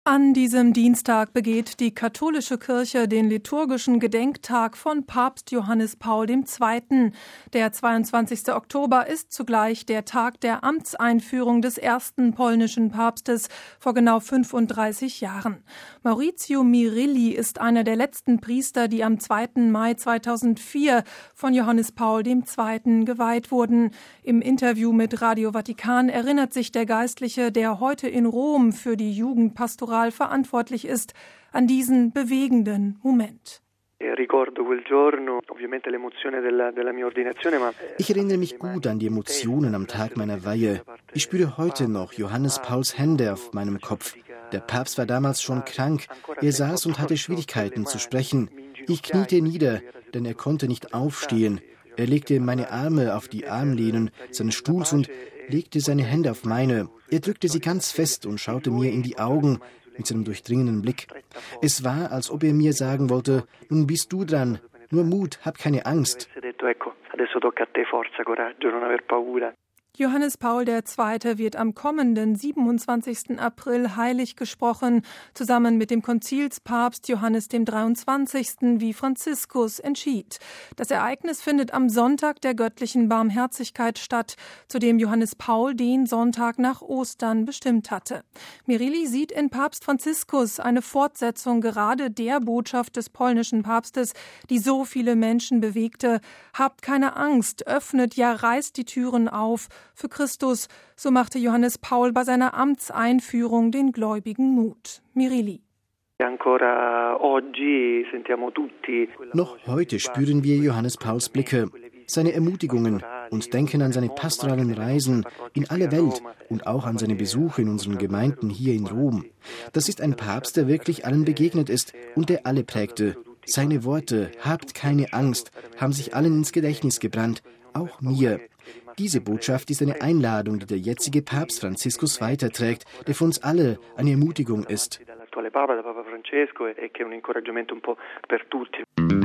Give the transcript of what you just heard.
An diesem Dienstag begeht die katholische Kirche den liturgischen Gedenktag von Papst Johannes Paul II. Der 22. Oktober ist zugleich der Tag der Amtseinführung des ersten polnischen Papstes vor genau 35 Jahren. Maurizio Mirilli ist einer der letzten Priester, die am 2. Mai 2004 von Johannes Paul II. Geweiht wurden. Im Interview mit Radio Vatikan erinnert sich der Geistliche, der heute in Rom für die Jugendpastoral verantwortlich ist, an diesen bewegenden Moment. Ich erinnere mich gut an die Emotionen am Tag meiner Weihe. Ich spüre heute noch Johannes Pauls Hände auf meinem Kopf. Der Papst war damals schon krank. Er saß und hatte Schwierigkeiten zu sprechen. Ich kniete nieder, denn er konnte nicht aufstehen. Er legte meine Arme auf die Armlehnen seines Stuhls und legte seine Hände auf meine. Er drückte sie ganz fest und schaute mir in die Augen mit seinem durchdringenden Blick. Es war, als ob er mir sagen wollte, nun bist du dran, nur Mut, hab keine Angst. Johannes Paul II. Wird am kommenden 27. April heilig gesprochen, zusammen mit dem Konzilspapst Johannes dem 23., wie Franziskus entschied. Das Ereignis findet am Sonntag der göttlichen Barmherzigkeit statt, zu dem Johannes Paul den Sonntag nach Ostern bestimmt hatte. Mirilli sieht in Papst Franziskus eine Fortsetzung gerade der Botschaft des polnischen Papstes, die so viele Menschen bewegte. Habt keine Angst, öffnet, ja reißt die Türen auf für Christus, so machte Johannes Paul bei seiner Amtseinführung den Gläubigen Mut. Mirilli. Noch heute spüren wir Johannes Pauls Blicke, seine Ermutigungen und denken an seine pastoralen Reisen in alle Welt und auch an seine Besuche in unseren Gemeinden hier in Rom. Das ist ein Papst, der wirklich allen begegnet ist und der alle prägte. Seine Worte, habt keine Angst, haben sich allen ins Gedächtnis gebrannt, auch mir. Diese Botschaft ist eine Einladung, die der jetzige Papst Franziskus weiterträgt, der für uns alle eine Ermutigung ist.